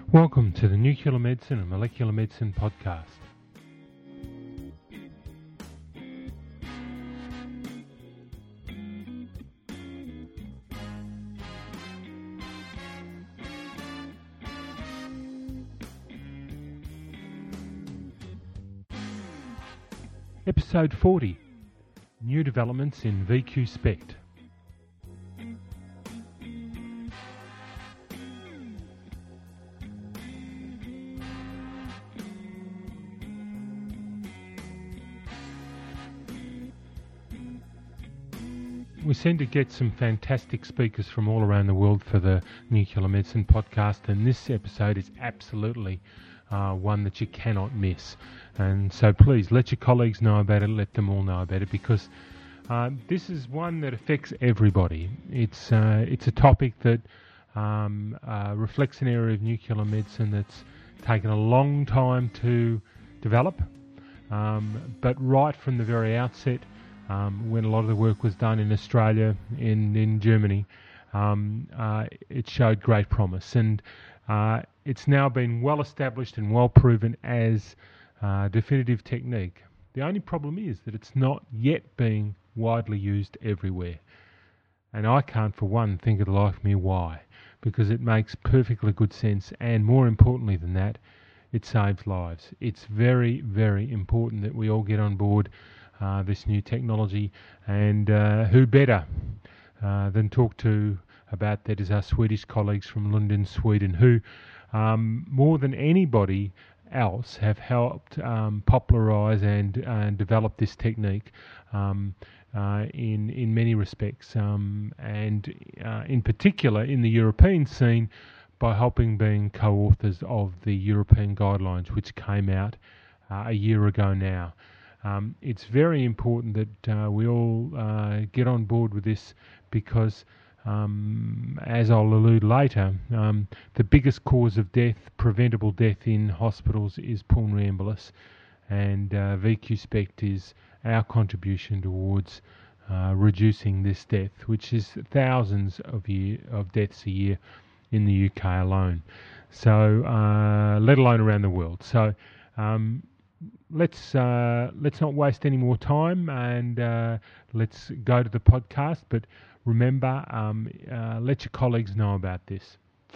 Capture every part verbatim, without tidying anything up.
Welcome to the Nuclear Medicine and Molecular Medicine podcast. Episode forty, New Developments in V Q SPECT. We seem to get some fantastic speakers from all around the world for the Nuclear Medicine podcast, and this episode is absolutely uh, one that you cannot miss. And so please let your colleagues know about it, let them all know about it, because uh, this is one that affects everybody. It's uh, it's a topic that um, uh, reflects an area of nuclear medicine that's taken a long time to develop, um, but right from the very outset, Um, when a lot of the work was done in Australia, in, in Germany, um, uh, it showed great promise. And uh, it's now been well established and well proven as a definitive technique. The only problem is that it's not yet being widely used everywhere. And I can't for one think of the life of me why, because it makes perfectly good sense, and more importantly than that, it saves lives. It's very, very important that we all get on board Uh, this new technology, and uh, who better uh, than talk to about that is our Swedish colleagues from Lund in Sweden, who um, more than anybody else have helped um, popularise and, and develop this technique um, uh, in in many respects, um, and uh, in particular in the European scene by helping being co-authors of the European guidelines, which came out uh, a year ago now. Um, it's very important that uh, we all uh, get on board with this, because, um, as I'll allude later, um, the biggest cause of death, preventable death in hospitals, is pulmonary embolus, and uh, V Q SPECT is our contribution towards uh, reducing this death, which is thousands of year, of deaths a year in the U K alone. So, uh, let alone around the world. So. Um, Let's uh, let's not waste any more time, and uh, let's go to the podcast. But remember, um, uh, let your colleagues know about this.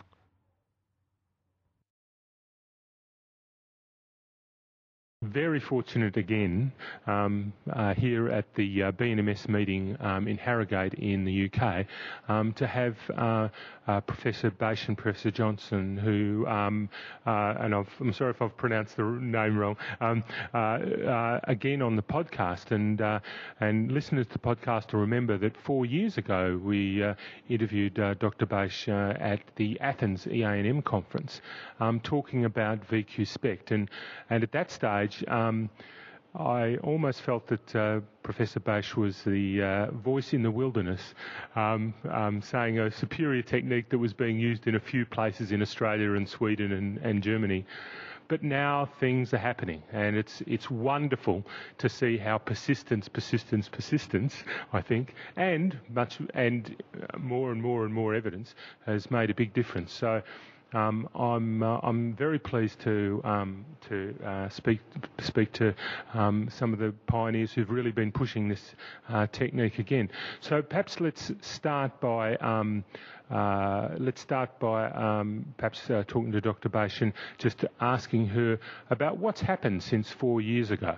Very fortunate again um, uh, here at the uh, B N M S meeting um, in Harrogate in the U K um, to have uh, uh, Professor Baish and Professor Johnson, who, um, uh, and I've, I'm sorry if I've pronounced the name wrong, um, uh, uh, again on the podcast. And uh, and listeners to the podcast will remember that four years ago we uh, interviewed uh, Doctor Baish uh, at the Athens E A N M conference um, talking about V Q SPECT. And, and at that stage, Um, I almost felt that uh, Professor Baish was the uh, voice in the wilderness, um, um, saying a superior technique that was being used in a few places in Australia and Sweden and, and Germany. But now things are happening, and it's it's wonderful to see how persistence, persistence, persistence, I think, and much and more and more and more evidence has made a big difference. So. Um, I'm uh, I'm very pleased to um, to uh, speak speak to um, some of the pioneers who've really been pushing this uh, technique again. So perhaps let's start by um, uh, let's start by um, perhaps uh, talking to Doctor Baish and just asking her about what's happened since four years ago.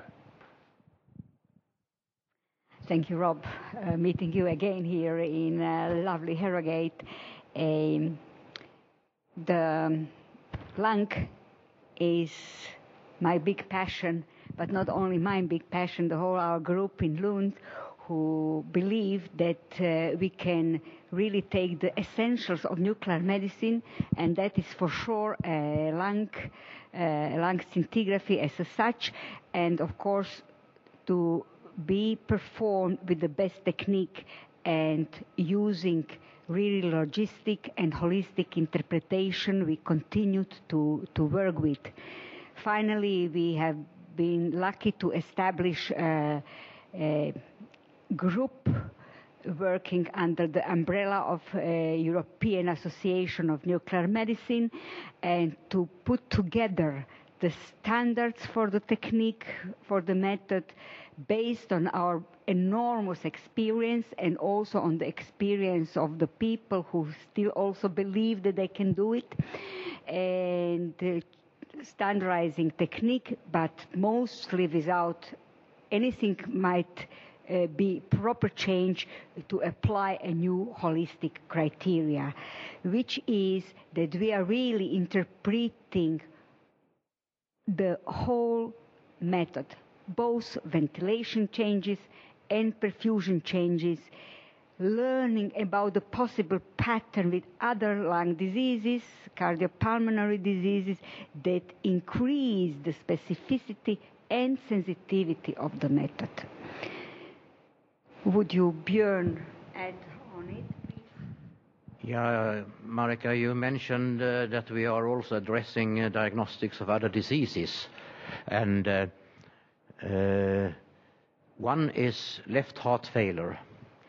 Thank you, Rob. Uh, meeting you again here in uh, lovely Harrogate. Um, The lung is my big passion, but not only my big passion, the whole our group in Lund, who believe that uh, we can really take the essentials of nuclear medicine, and that is for sure a lung, uh, lung scintigraphy as such, and of course to be performed with the best technique and using really logistic and holistic interpretation we continued to, to work with. Finally, we have been lucky to establish a, a group working under the umbrella of a European Association of Nuclear Medicine, and to put together the standards for the technique, for the method, based on our enormous experience and also on the experience of the people who still also believe that they can do it, and uh, standardizing technique, but mostly without anything might uh, be proper change to apply a new holistic criteria, which is that we are really interpreting the whole method, both ventilation changes and perfusion changes, learning about the possible pattern with other lung diseases, cardiopulmonary diseases, that increase the specificity and sensitivity of the method. Would you, Björn, add on it, please? Yeah, Marika, you mentioned uh, that we are also addressing uh, diagnostics of other diseases. And uh, uh, one is left heart failure.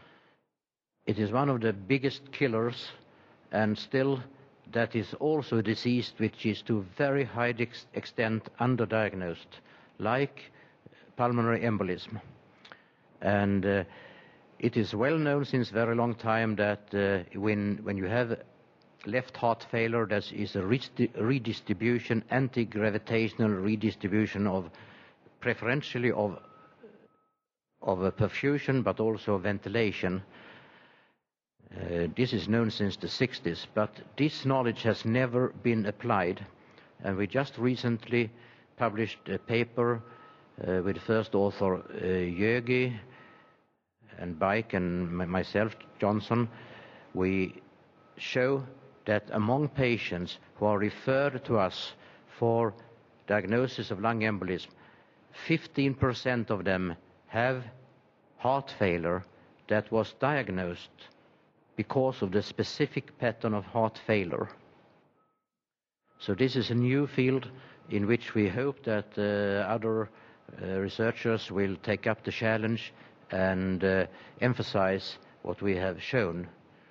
It is one of the biggest killers, and still that is also a disease which is to very high ex- extent underdiagnosed, like pulmonary embolism. And uh, it is well known since a very long time that uh, when, when you have left heart failure, that is a redistribution, anti-gravitational redistribution of preferentially of, of a perfusion, but also ventilation. Uh, this is known since the sixties, but this knowledge has never been applied. And we just recently published a paper uh, with the first author, uh, Jögi, and Bike, and m- myself, Johnson. We show that among patients who are referred to us for diagnosis of lung embolism, fifteen percent of them have heart failure that was diagnosed because of the specific pattern of heart failure. So this is a new field in which we hope that uh, other uh, researchers will take up the challenge and uh, emphasize what we have shown.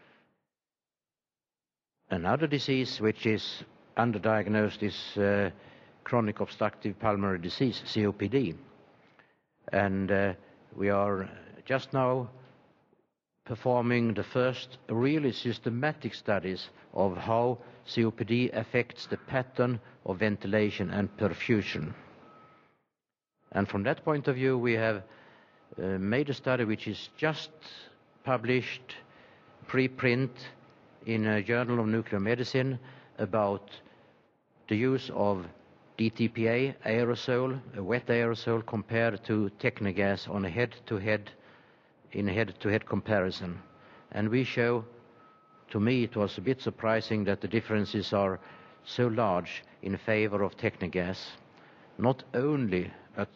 Another disease which is underdiagnosed is uh, chronic obstructive pulmonary disease, C O P D. And uh, we are just now performing the first really systematic studies of how C O P D affects the pattern of ventilation and perfusion. And from that point of view, we have uh, made a study which is just published preprint in a Journal of Nuclear Medicine about the use of D T P A aerosol, a wet aerosol, compared to Technegas on a head-to-head in a head-to-head comparison. And we show, to me it was a bit surprising that the differences are so large in favor of Technegas, not only, but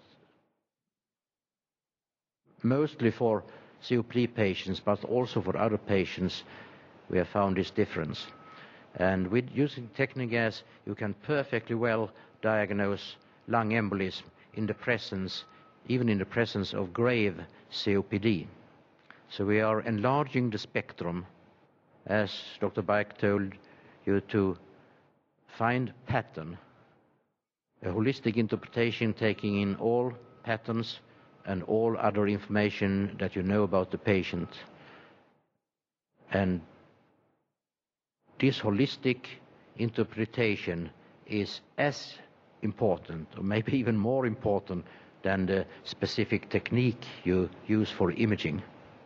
mostly for C O P D patients, but also for other patients we have found this difference. And with using Technegas, you can perfectly well diagnose lung embolism in the presence, even in the presence of grave C O P D. So we are enlarging the spectrum, as Doctor Bike told you, to find pattern, a holistic interpretation taking in all patterns and all other information that you know about the patient. And this holistic interpretation is as important, or maybe even more important, than the specific technique you use for imaging.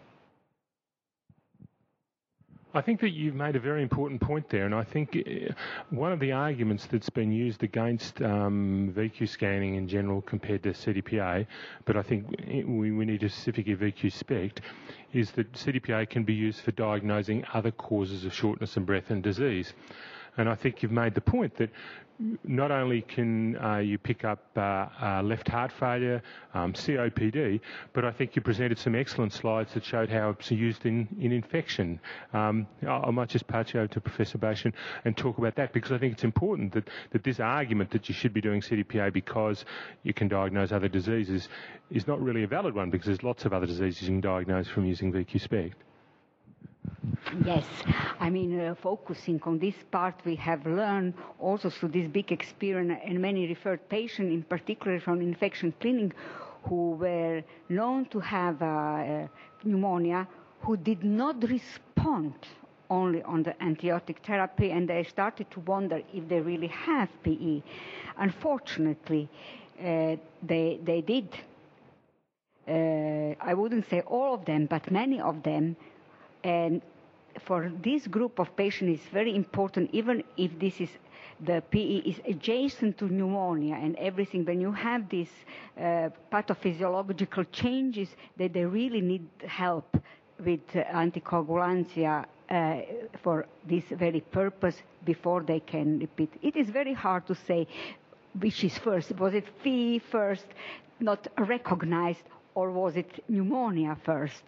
I think that you've made a very important point there, and I think one of the arguments that's been used against um, V Q scanning in general compared to C D P A, but I think we, we need to specifically V Q SPECT, is that C D P A can be used for diagnosing other causes of shortness of breath and disease. And I think you've made the point that not only can uh, you pick up uh, uh, left heart failure, um, C O P D, but I think you presented some excellent slides that showed how it's used in, in infection. Um, I, I might just pass you over to Professor Bashan and talk about that, because I think it's important that, that this argument that you should be doing C D P A because you can diagnose other diseases is not really a valid one, because there's lots of other diseases you can diagnose from using V Q SPECT. Yes, I mean, uh, focusing on this part, we have learned also through this big experience and many referred patients, in particular from infection clinic, who were known to have uh, uh, pneumonia, who did not respond only on the antibiotic therapy, and they started to wonder if they really have P E. Unfortunately, uh, they, they did. Uh, I wouldn't say all of them, but many of them. And for this group of patients, it's very important, even if this is the P E is adjacent to pneumonia and everything, when you have these uh, pathophysiological changes, that they really need help with uh, anticoagulantia uh, for this very purpose before they can repeat. It is very hard to say which is first. Was it P E first, not recognized, or was it pneumonia first?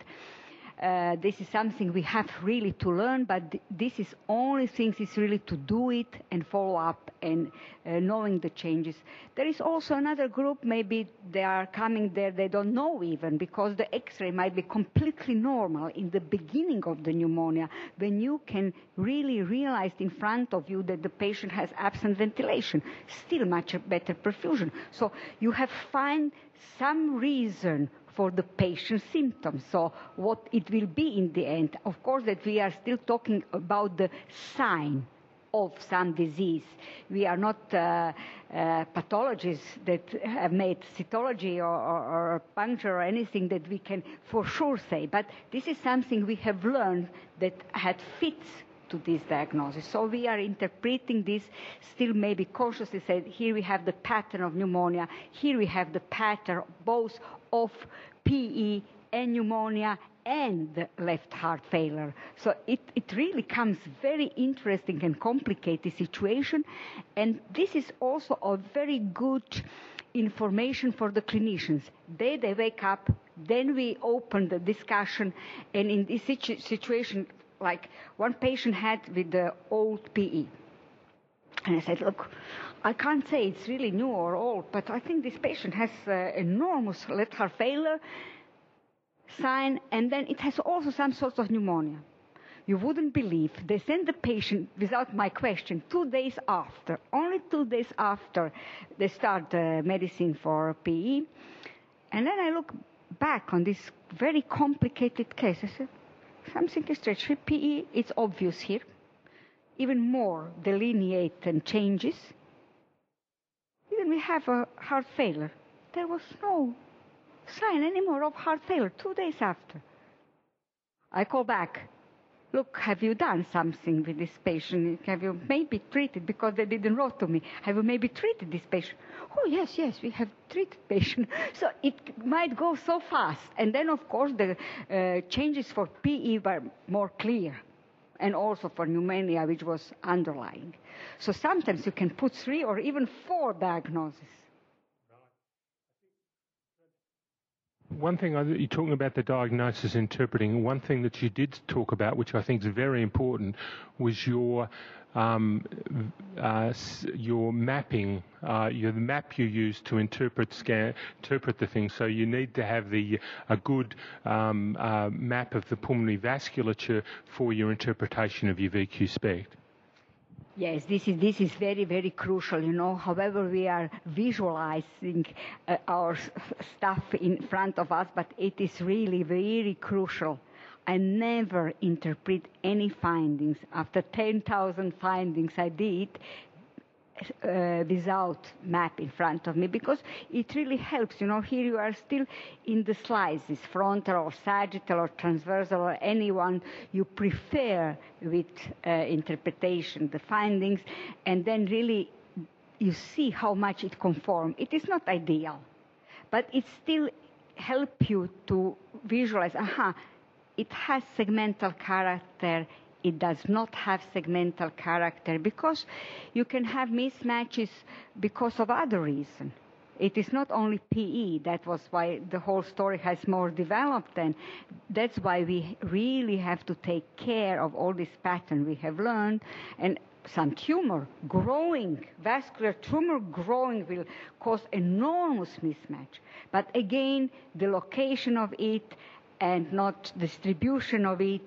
Uh, this is something we have really to learn, but th- this is only things is really to do it and follow up and uh, knowing the changes. There is also another group, maybe they are coming there, they don't know even, because the X-ray might be completely normal in the beginning of the pneumonia, when you can really realize in front of you that the patient has absent ventilation, still much better perfusion. So you have find some reason for the patient's symptoms. So what it will be in the end, of course, that we are still talking about the sign of some disease. We are not uh, uh, pathologists that have made cytology or, or, or puncture or anything that we can for sure say, but this is something we have learned that had fits to this diagnosis. So we are interpreting this still maybe cautiously, said here we have the pattern of pneumonia, here we have the pattern both of P E and pneumonia and left heart failure. So it, it really comes very interesting and complicated situation, and this is also a very good information for the clinicians. They, they wake up, then we open the discussion, and in this situ- situation, like one patient had with the old P E. And I said, look, I can't say it's really new or old, but I think this patient has uh, enormous left heart failure sign, and then it has also some sort of pneumonia. You wouldn't believe, they sent the patient without my question two days after, only two days after they start the medicine for P E. And then I look back on this very complicated case. I said, something is strange. P E, it's obvious here. Even more delineate and changes. Even we have a heart failure. There was no sign anymore of heart failure two days after. I call back. Look, have you done something with this patient? Have you maybe treated, because they didn't write to me, have you maybe treated this patient? Oh, yes, yes, we have treated patient. So it might go so fast. And then, of course, the uh, changes for P E were more clear, and also for pneumonia, which was underlying. So sometimes you can put three or even four diagnoses. One thing, you're talking about the diagnosis interpreting, one thing that you did talk about, which I think is very important, was your um, uh, your mapping, uh, your the map you use to interpret scan, interpret the thing. So you need to have the a good um, uh, map of the pulmonary vasculature for your interpretation of your V Q SPECT. Yes, this is this is very, very crucial, you know. However, we are visualizing uh, our stuff in front of us, but it is really very crucial. I never interpret any findings. After ten thousand findings I did, Uh, without map in front of me, because it really helps. You know, here you are still in the slices, frontal or sagittal or transversal or anyone you prefer with uh, interpretation, the findings, and then really you see how much it conforms. It is not ideal, but it still helps you to visualize, aha, it has segmental character, it does not have segmental character, because you can have mismatches because of other reasons. It is not only P E. That was why the whole story has more developed, and that's why we really have to take care of all this pattern we have learned. And some tumor growing, vascular tumor growing, will cause enormous mismatch. But again, the location of it and not distribution of it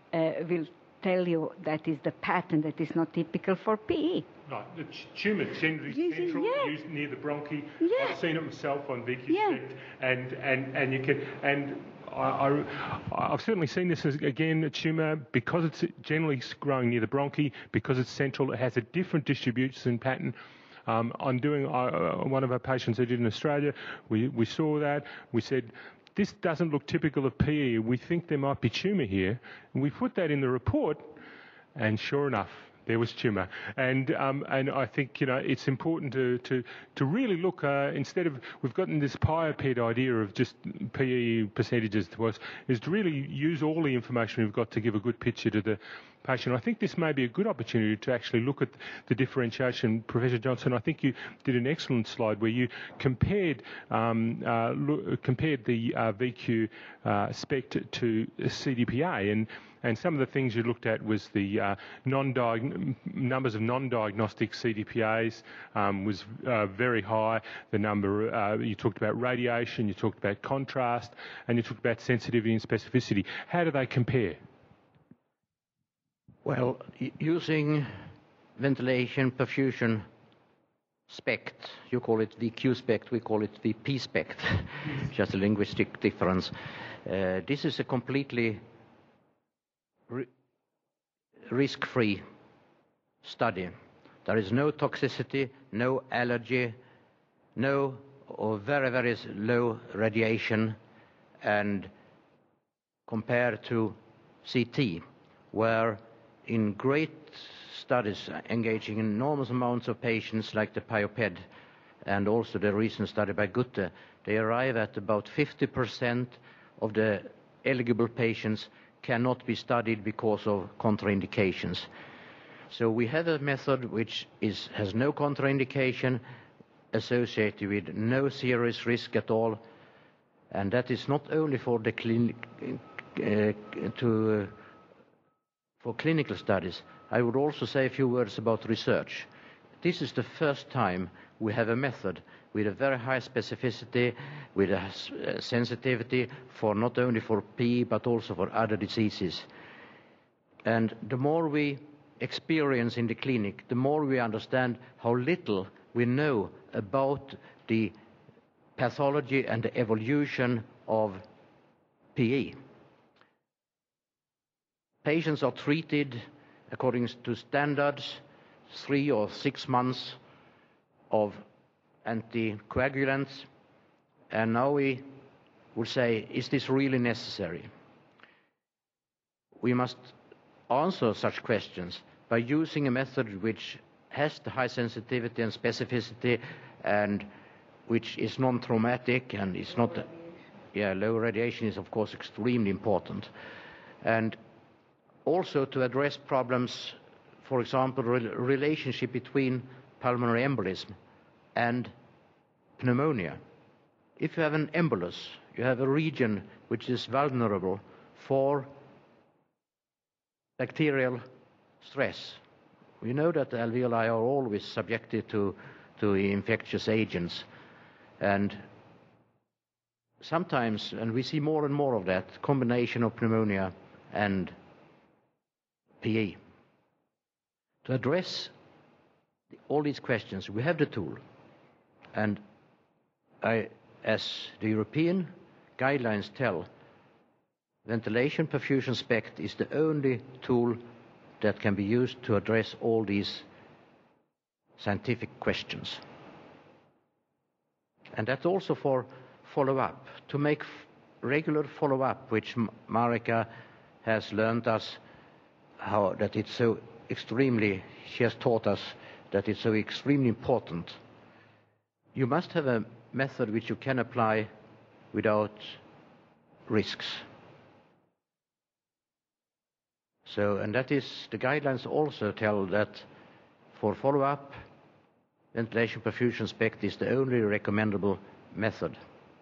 uh, will tell you that is the pattern that is not typical for P E. Right, the t- tumour generally Yes, central, yeah. used near the bronchi. Yeah. I've seen it myself on V Q Yeah. SPECT, and, and, and you can and I, I, I've certainly seen this as, again, a tumour, because it's generally growing near the bronchi, because it's central, it has a different distribution pattern. Um, I'm doing uh, one of our patients who did in Australia, we, we saw that, we said, this doesn't look typical of P E, we think there might be tumour here, and we put that in the report, and sure enough, there was tumour. And um, and I think, you know, it's important to, to, to really look, uh, instead of, we've gotten this pie-ped idea of just P E percentages to us, is to really use all the information we've got to give a good picture to the patient. I think this may be a good opportunity to actually look at the differentiation. Professor Johnson, I think you did an excellent slide where you compared um, uh, look, compared the uh, V Q uh, SPECT to C D P A, and and some of the things you looked at was the uh, non-diag- numbers of non-diagnostic C D P As um, was uh, very high. The number, uh, you talked about radiation, you talked about contrast, and you talked about sensitivity and specificity. How do they compare? Well, using ventilation perfusion SPECT, you call it V Q SPECT, we call it V P SPECT, just a linguistic difference. Uh, this is a completely ri- risk-free study. There is no toxicity, no allergy, no or very, very low radiation, and compared to C T, where in great studies engaging enormous amounts of patients like the PIOPED and also the recent study by Gutte, they arrive at about fifty percent of the eligible patients cannot be studied because of contraindications. So we have a method which is, has no contraindication associated with no serious risk at all, and that is not only for the clinic, uh, to uh, for clinical studies. I would also say a few words about research. This is the first time we have a method with a very high specificity, with a uh, sensitivity for not only for P E but also for other diseases. And the more we experience in the clinic, the more we understand how little we know about the pathology and the evolution of P E. Patients are treated according to standards, three or six months of anticoagulants, and now we would say, is this really necessary? We must answer such questions by using a method which has the high sensitivity and specificity and which is non-traumatic and is not, yeah, low radiation is of course extremely important. And also to address problems, for example, re- relationship between pulmonary embolism and pneumonia. If you have an embolus, you have a region which is vulnerable for bacterial stress. We know that the alveoli are always subjected to, to infectious agents, and sometimes, and we see more and more of that, combination of pneumonia and P E. To address all these questions, we have the tool. And I, as the European guidelines tell, ventilation perfusion SPECT is the only tool that can be used to address all these scientific questions. And that's also for follow-up, to make regular follow-up, which Marika has learned us how that it's so extremely, she has taught us that it's so extremely important. You must have a method which you can apply without risks. So, and that is, the guidelines also tell that for follow-up, ventilation perfusion SPECT is the only recommendable method.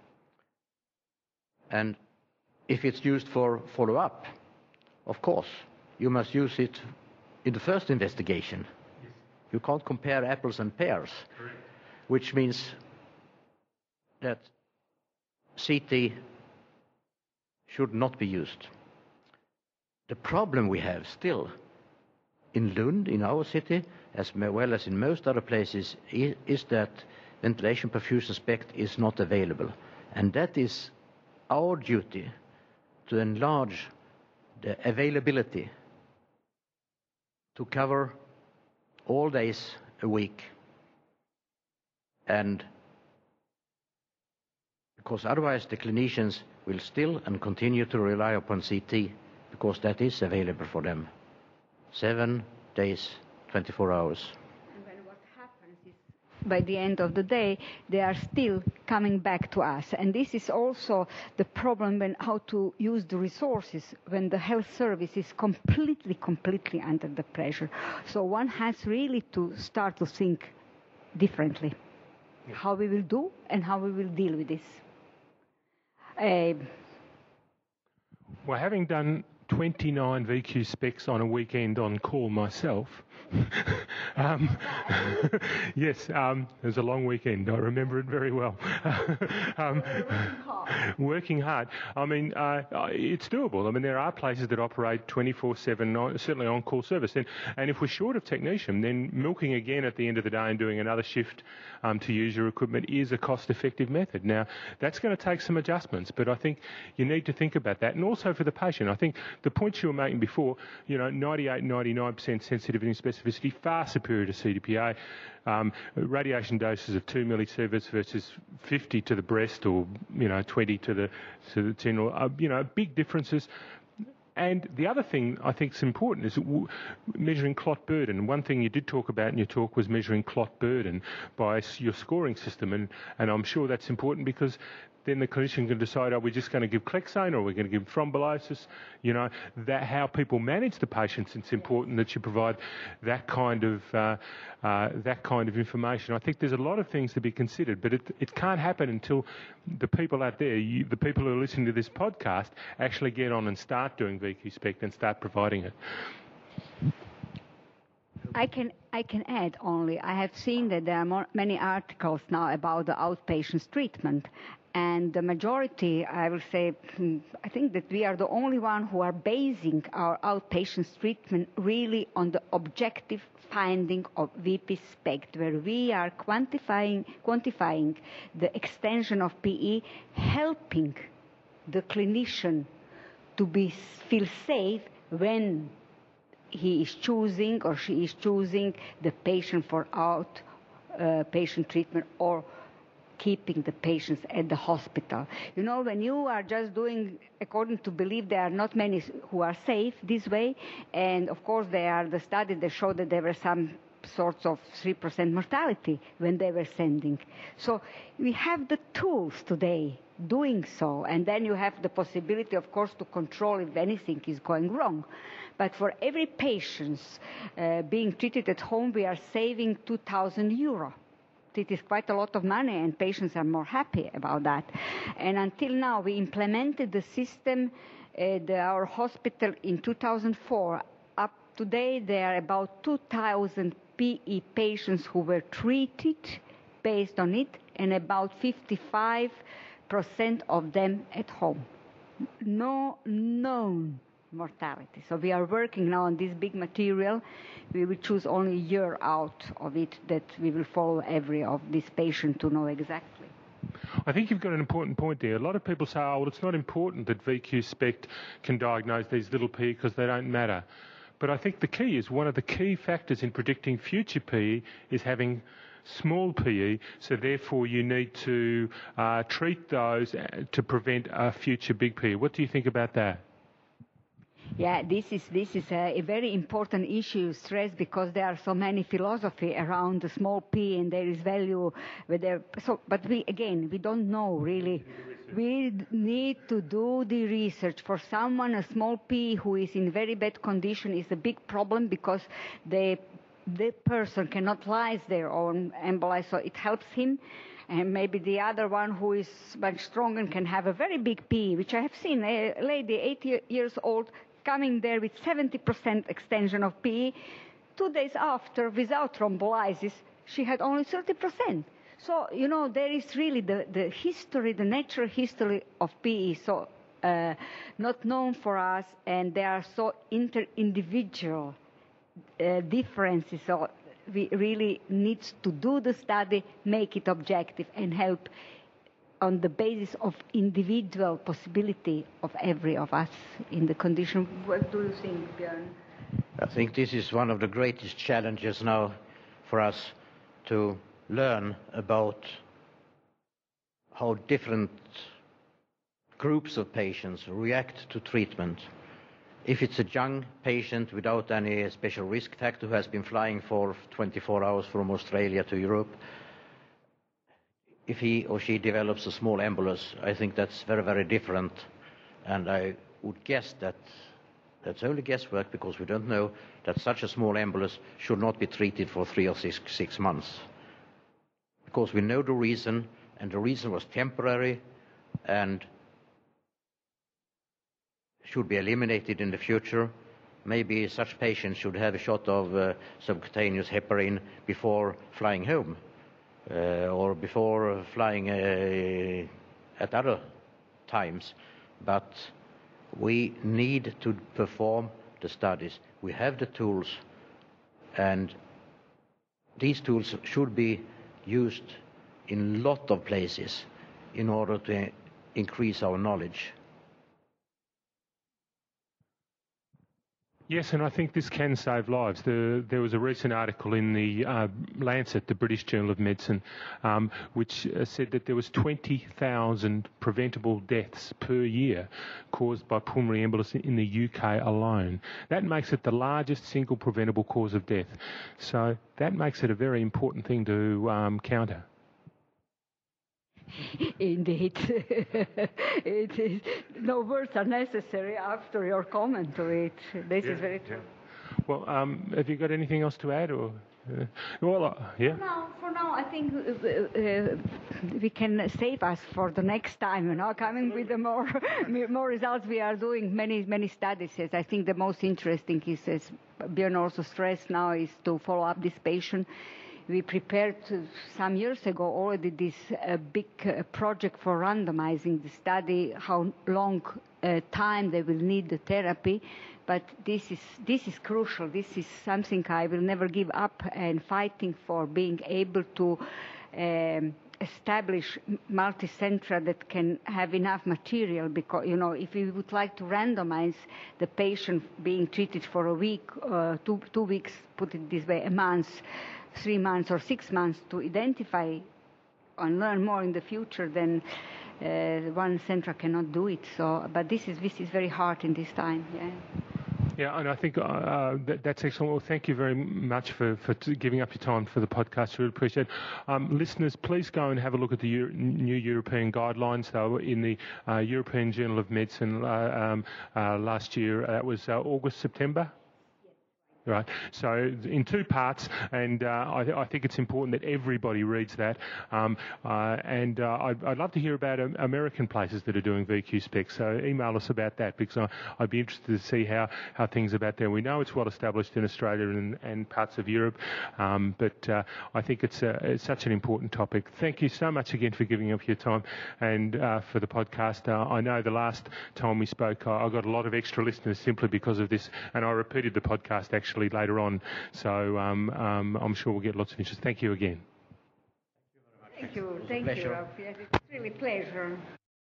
And if it's used for follow-up, of course, you must use it in the first investigation. Yes. You can't compare apples and pears. Correct. Which means that C T should not be used. the problem we have still in Lund, in our city, as well as in most other places, is that ventilation perfusion spect is not available. And that is our duty to enlarge the availability to cover all days a week. And because otherwise the clinicians will still and continue to rely upon C T, because that is available for them. Seven days, twenty-four hours. And then what happens is, by the end of the day, they are still coming back to us. And this is also the problem when how to use the resources when the health service is completely, completely under the pressure. So one has really to start to think differently. Yeah. How we will do and how we will deal with this. Uh, well, having done twenty-nine V Q specs on a weekend on call myself. um, yes, um, it was a long weekend. I remember it very well. um, working hard. I mean, uh, it's doable. I mean, there are places that operate twenty-four seven, certainly on-call service. And, and if we're short of technician, then milking again at the end of the day and doing another shift um, to use your equipment is a cost-effective method. Now, that's going to take some adjustments, but I think you need to think about that. And also for the patient, I think the points you were making before, you know, ninety-eight, ninety-nine percent sensitivity and specificity, far superior to C D P A. Um, radiation doses of two millisieverts versus fifty to the breast, or you know, twenty to the to the general. Uh, you know, big differences. And the other thing I think is important is w- measuring clot burden. One thing you did talk about in your talk was measuring clot burden by your scoring system, and, and I'm sure that's important because then the clinician can decide, are we just going to give Clexane or are we going to give thrombolysis? You know, that how people manage the patients, it's important that you provide that kind of uh, uh, that kind of information. I think there's a lot of things to be considered, but it, it can't happen until the people out there, you, the people who are listening to this podcast, actually get on and start doing V Q spec and start providing it. I can I can add only, I have seen that there are more, many articles now about the outpatients treatment. And the majority, I will say, I think that we are the only one who are basing our outpatients treatment really on the objective finding of V P spect, where we are quantifying, quantifying the extension of P E, helping the clinician to be feel safe when he is choosing or she is choosing the patient for outpatient uh, treatment or keeping the patients at the hospital. You know, when you are just doing according to belief, there are not many who are safe this way. And of course, there are the studies that show that there were some sorts of three percent mortality when they were sending. So we have the tools today doing so. And then you have the possibility, of course, to control if anything is going wrong. But for every patient uh, being treated at home, we are saving two thousand euro. It is quite a lot of money, and patients are more happy about that. And until now, we implemented the system at our hospital in two thousand four. Up today, there are about two thousand P E patients who were treated based on it, and about fifty-five percent of them at home. No known mortality. So we are working now on this big material. We will choose only a year out of it that we will follow every of this patient to know exactly. I think you've got an important point there. A lot of people say, oh, well, it's not important that V Q spect can diagnose these little P because they don't matter. But I think the key is, one of the key factors in predicting future P E is having small P E, so therefore you need to uh, treat those to prevent a future big P E. What do you think about that? Yeah, this is this is a, a very important issue, stress, because there are so many philosophy around the small P, and there is value with there. So, but we again we don't know really. We need to do the research. For someone, a small P who is in very bad condition is a big problem, because the the person cannot lyse their own emboli, so it helps him. And maybe the other one who is much stronger can have a very big P, which I have seen a lady, eighty years old, coming there with seventy percent extension of P E. Two days after, without thrombolysis, she had only thirty percent. So, you know, there is really the, the history, the natural history of P E. So uh, not known for us, and they are so inter-individual uh, differences. So we really need to do the study, make it objective, and help on the basis of individual possibility of every of us in the condition. What do you think, Björn? I think this is one of the greatest challenges now for us, to learn about how different groups of patients react to treatment. If it's a young patient without any special risk factor who has been flying for twenty-four hours from Australia to Europe, if he or she develops a small embolus, I think that's very, very different. And I would guess that that's only guesswork, because we don't know that such a small embolus should not be treated for three or six, six months. Because we know the reason, and the reason was temporary and should be eliminated in the future. Maybe such patients should have a shot of uh, subcutaneous heparin before flying home, uh, or before flying uh, at other times. But we need to perform the studies. We have the tools, and these tools should be used in a lot of places in order to increase our knowledge. Yes, and I think this can save lives. The, there was a recent article in the uh, Lancet, the British Journal of Medicine, um, which uh, said that there was twenty thousand preventable deaths per year caused by pulmonary embolus in the U K alone. That makes it the largest single preventable cause of death. So that makes it a very important thing to um, counter. Indeed. It is, no words are necessary after your comment to it. This yeah, is very true. Yeah. Well, um, have you got anything else to add? Or uh, well, uh, yeah. No, for now, I think uh, uh, we can save us for the next time. You know, coming with the more more results. We are doing many many studies. Yes, I think the most interesting is, as Björn also stressed now, is to follow up this patient. We prepared uh, some years ago already this uh, big uh, project for randomizing the study, how long uh, time they will need the therapy. But this is this is crucial. This is something I will never give up, and fighting for being able to um, establish multi-centra that can have enough material. Because, you know, if we would like to randomize the patient being treated for a week, uh, two two weeks, put it this way, a month, three months or six months to identify and learn more in the future, then uh, one centre cannot do it. So, but this is this is very hard in this time. Yeah. Yeah, and I think uh, that, that's excellent. Well, thank you very much for, for t- giving up your time for the podcast. Really appreciate it. Um, listeners, please go and have a look at the Euro- new European guidelines. They were in the uh, European Journal of Medicine uh, um, uh, last year. That was uh, August, September. Right. So in two parts, and uh, I, th- I think it's important that everybody reads that. Um, uh, and uh, I'd, I'd love to hear about um, American places that are doing V Q specs. So email us about that, because I, I'd be interested to see how, how things are about there. We know it's well established in Australia and, and parts of Europe, um, but uh, I think it's, uh, it's such an important topic. Thank you so much again for giving up your time and uh, for the podcast. Uh, I know the last time we spoke, I, I got a lot of extra listeners simply because of this, and I repeated the podcast actually later on, so um, um, I'm sure we'll get lots of interest. Thank you again. Thank you, thank you, Rob. Yes, it's really a pleasure.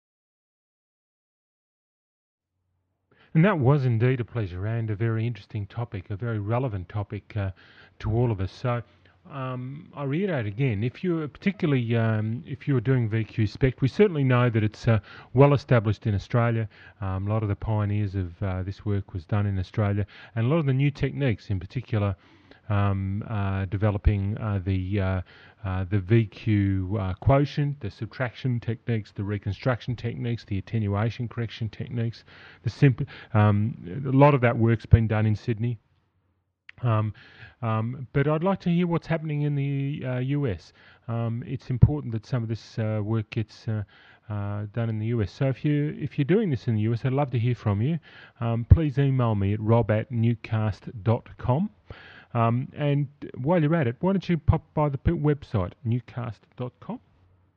And that was indeed a pleasure, and a very interesting topic, a very relevant topic uh, to all of us. So um, I reiterate again, if you're particularly um, if you're doing V Q spec, we certainly know that it's uh, well established in Australia. Um, a lot of the pioneers of uh, this work was done in Australia, and a lot of the new techniques, in particular, um, uh, developing uh, the uh, uh, the V Q uh, quotient, the subtraction techniques, the reconstruction techniques, the attenuation correction techniques. The simple, um, a lot of that work's been done in Sydney. Um, um, but I'd like to hear what's happening in the uh, U S. Um, it's important that some of this uh, work gets uh, uh, done in the U S. So if you if you're doing this in the U S, I'd love to hear from you. Um, please email me at rob at newcast dot com. Um, and while you're at it, why don't you pop by the website newcast dot com.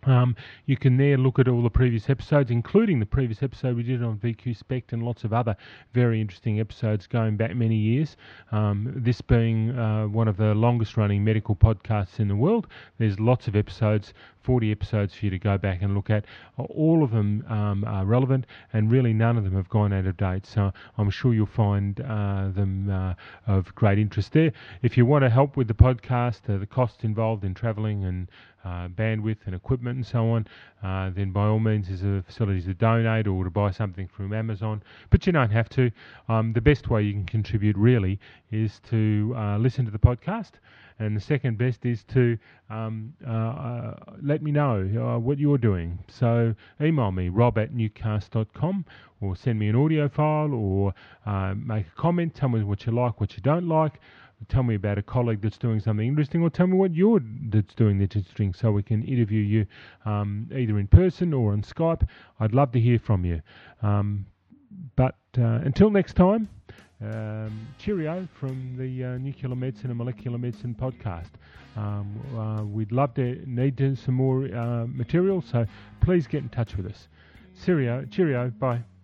Um, you can there look at all the previous episodes, including the previous episode we did on V Q SPECT and lots of other very interesting episodes going back many years. Um, this being uh, one of the longest running medical podcasts in the world. There's lots of episodes, forty episodes for you to go back and look at. All of them um, are relevant, and really none of them have gone out of date. So I'm sure you'll find uh, them uh, of great interest there. If you want to help with the podcast, uh, the costs involved in travelling and Uh, bandwidth and equipment and so on, uh, then by all means there's a facility to donate or to buy something from Amazon, but you don't have to. Um, the best way you can contribute really is to uh, listen to the podcast, and the second best is to um, uh, uh, let me know uh, what you're doing. So email me, rob at newcast dot com, or send me an audio file, or uh, make a comment, tell me what you like, what you don't like. Tell me about a colleague that's doing something interesting, or tell me what you're that's doing that's interesting, so we can interview you um, either in person or on Skype. I'd love to hear from you. Um, but uh, until next time, um, cheerio from the uh, Nuclear Medicine and Molecular Medicine podcast. Um, uh, we'd love to need to, some more uh, material, so please get in touch with us. Cheerio, cheerio, bye.